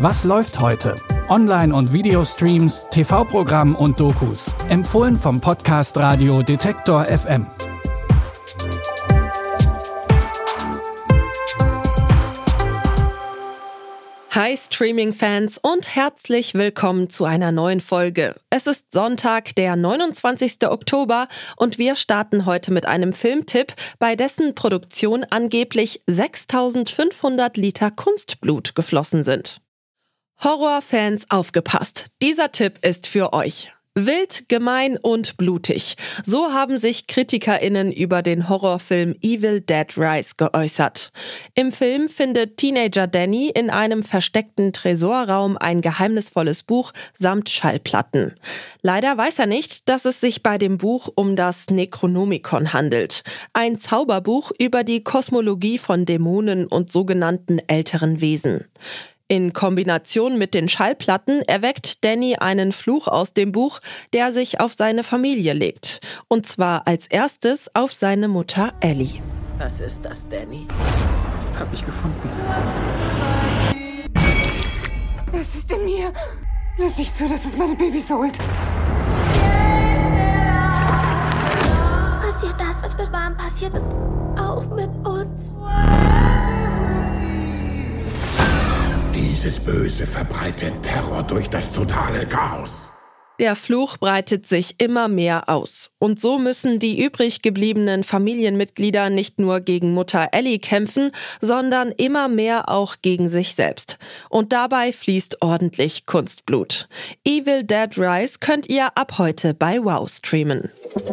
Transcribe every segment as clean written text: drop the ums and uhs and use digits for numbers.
Was läuft heute? Online- und Videostreams, TV-Programm und Dokus. Empfohlen vom Podcast Radio Detektor FM. Hi Streaming-Fans und herzlich willkommen zu einer neuen Folge. Es ist Sonntag, der 29. Oktober und wir starten heute mit einem Filmtipp, bei dessen Produktion angeblich 6.500 Liter Kunstblut geflossen sind. Horrorfans aufgepasst, dieser Tipp ist für euch. Wild, gemein und blutig. So haben sich KritikerInnen über den Horrorfilm Evil Dead Rise geäußert. Im Film findet Teenager Danny in einem versteckten Tresorraum ein geheimnisvolles Buch samt Schallplatten. Leider weiß er nicht, dass es sich bei dem Buch um das Necronomicon handelt. Ein Zauberbuch über die Kosmologie von Dämonen und sogenannten älteren Wesen. In Kombination mit den Schallplatten erweckt Danny einen Fluch aus dem Buch, der sich auf seine Familie legt. Und zwar als erstes auf seine Mutter Ellie. Was ist das, Danny? Hab ich gefunden. Es ist in mir. Lass nicht so, dass es meine Babys holt. Passiert das, was mit Mom passiert ist, auch mit uns? Dieses Böse verbreitet Terror durch das totale Chaos. Der Fluch breitet sich immer mehr aus. Und so müssen die übrig gebliebenen Familienmitglieder nicht nur gegen Mutter Ellie kämpfen, sondern immer mehr auch gegen sich selbst. Und dabei fließt ordentlich Kunstblut. Evil Dead Rise könnt ihr ab heute bei WOW streamen.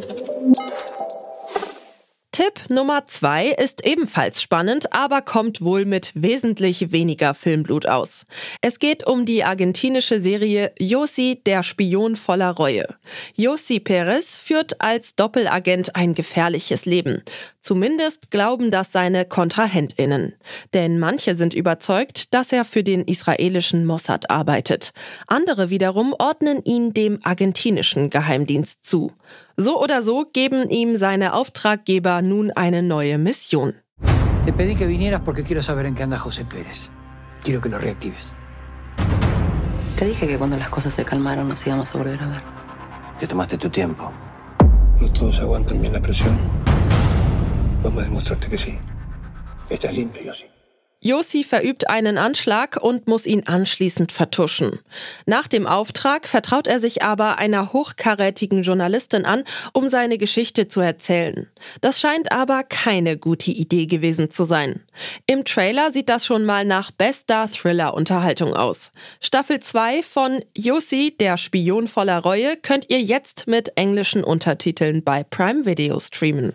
Tipp Nummer 2 ist ebenfalls spannend, aber kommt wohl mit wesentlich weniger Filmblut aus. Es geht um die argentinische Serie Yossi, der Spion voller Reue. Yossi Perez führt als Doppelagent ein gefährliches Leben. Zumindest glauben das seine KontrahentInnen. Denn manche sind überzeugt, dass er für den israelischen Mossad arbeitet. Andere wiederum ordnen ihn dem argentinischen Geheimdienst zu. So oder so geben ihm seine Auftraggeber nun eine neue Mission. Te pedí que vinieras porque quiero saber en qué anda José Pérez. Quiero que lo reactives. Te dije que cuando las cosas se calmaron nos íbamos a volver a ver. Te tomaste tu tiempo. No todos aguantan bien la presión. Vamos a demostrarte que sí. Estás limpio, Yossi. Yossi verübt einen Anschlag und muss ihn anschließend vertuschen. Nach dem Auftrag vertraut er sich aber einer hochkarätigen Journalistin an, um seine Geschichte zu erzählen. Das scheint aber keine gute Idee gewesen zu sein. Im Trailer sieht das schon mal nach bester Thriller-Unterhaltung aus. Staffel 2 von Yossi, der Spion voller Reue, könnt ihr jetzt mit englischen Untertiteln bei Prime Video streamen.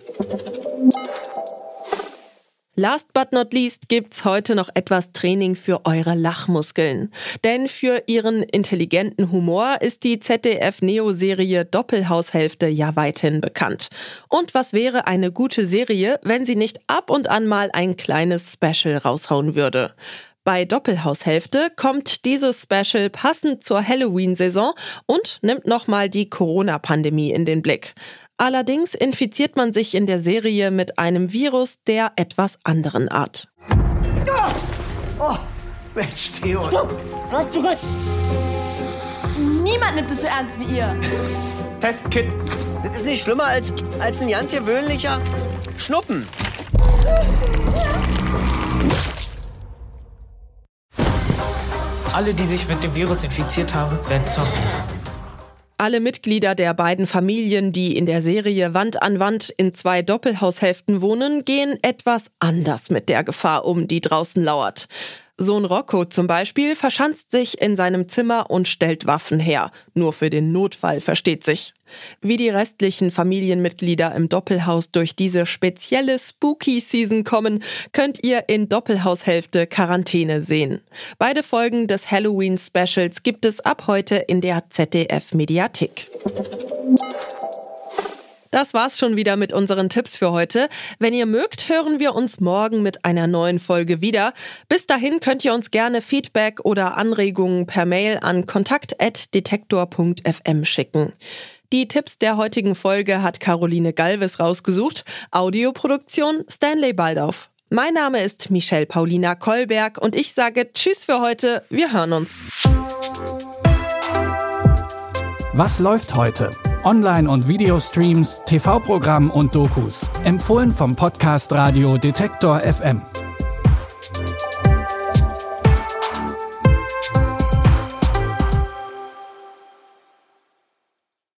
Last but not least gibt's heute noch etwas Training für eure Lachmuskeln. Denn für ihren intelligenten Humor ist die ZDF-Neo-Serie Doppelhaushälfte ja weithin bekannt. Und was wäre eine gute Serie, wenn sie nicht ab und an mal ein kleines Special raushauen würde? Bei Doppelhaushälfte kommt dieses Special passend zur Halloween-Saison und nimmt nochmal die Corona-Pandemie in den Blick. Allerdings infiziert man sich in der Serie mit einem Virus der etwas anderen Art. Oh, Mensch, Theo. Niemand nimmt es so ernst wie ihr. Testkit. Das ist nicht schlimmer als ein ganz gewöhnlicher Schnuppen. Alle, die sich mit dem Virus infiziert haben, werden Zombies. Alle Mitglieder der beiden Familien, die in der Serie Wand an Wand in 2 Doppelhaushälften wohnen, gehen etwas anders mit der Gefahr um, die draußen lauert. Sohn Rocco zum Beispiel verschanzt sich in seinem Zimmer und stellt Waffen her. Nur für den Notfall, versteht sich. Wie die restlichen Familienmitglieder im Doppelhaus durch diese spezielle Spooky-Season kommen, könnt ihr in Doppelhaushälfte Quarantäne sehen. Beide Folgen des Halloween-Specials gibt es ab heute in der ZDF-Mediathek. Das war's schon wieder mit unseren Tipps für heute. Wenn ihr mögt, hören wir uns morgen mit einer neuen Folge wieder. Bis dahin könnt ihr uns gerne Feedback oder Anregungen per Mail an kontakt@detektor.fm schicken. Die Tipps der heutigen Folge hat Caroline Galvis rausgesucht. Audioproduktion Stanley Baldauf. Mein Name ist Michelle Paulina Kolberg und ich sage Tschüss für heute. Wir hören uns. Was läuft heute? Online- und Videostreams, TV-Programm und Dokus. Empfohlen vom Podcast Radio Detektor FM.